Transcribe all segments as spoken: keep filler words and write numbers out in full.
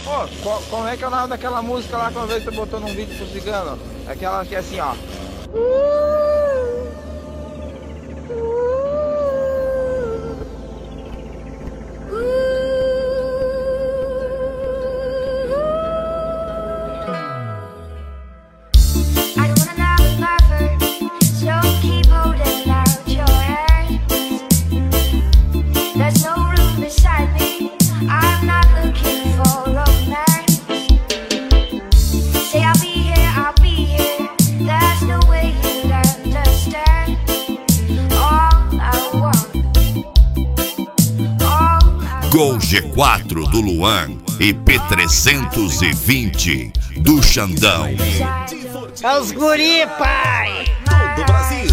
Pô, co- como é que é o nome daquela música lá que uma vez você botou num vídeo pro cigano? Aquela que é assim, ó. I don't wanna knock lover, so keep holding out your hand. There's no room beside me, I'm not looking for romance. Say I'll be here, I'll be here, there's no way you'd understand. All I want, all I Gol G quatro do Luan e P trezentos e vinte do Xandão. want. É os guri, pai! Do Brasil.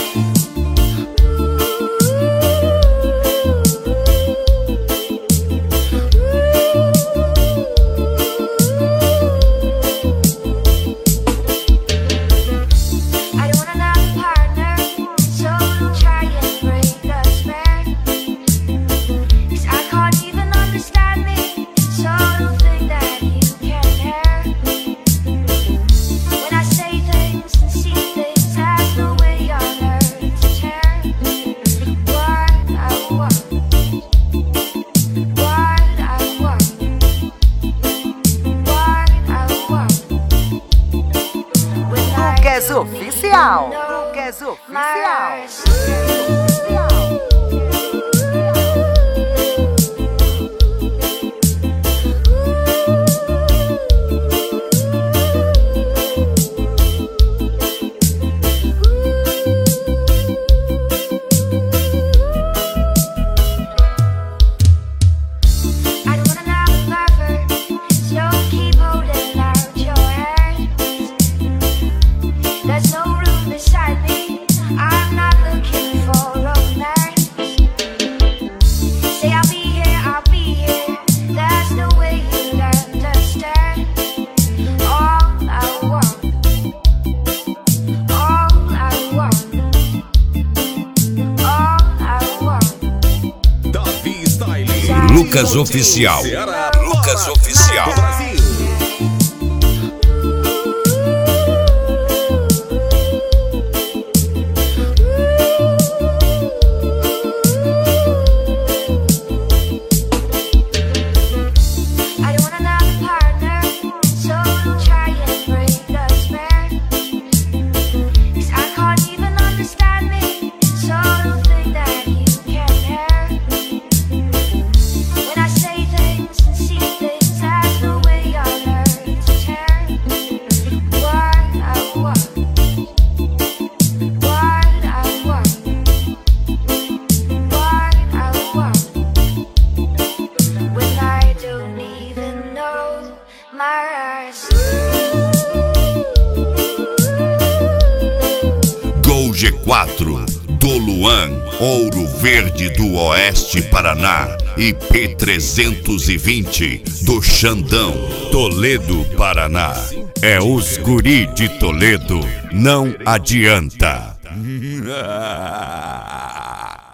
I don't want another partner, so don't try and break us back. 'Cause I can't even understand me, so don't think that you can care. When I say things and see things, there's no way on earth to tear. What I want, what I want, what I want. When I Lucas don't Oficial! know Lucas Oficial! my I don't wanna knock lover, so keep holding out your hand. There's no room beside me, I'm not looking for romance. Say I'll be here, I'll be here, there's no way you'd understand. All I want, all I want, all I want. Davi Style. Lucas Oficial. Ceará. Lucas Oficial. Do Brasil. I don't want another partner, so don't try and break us back. 'Cause I can't even understand me, so don't think that you can care. When I say things and see things, there's no way on earth to tear. What I want, what I want, what I want. When I don't even know my eyes. Gol G quatro do Luan, Ouro Verde do Oeste Paraná e P trezentos e vinte do Xandão, Toledo, Paraná. É os guri de Toledo, não adianta.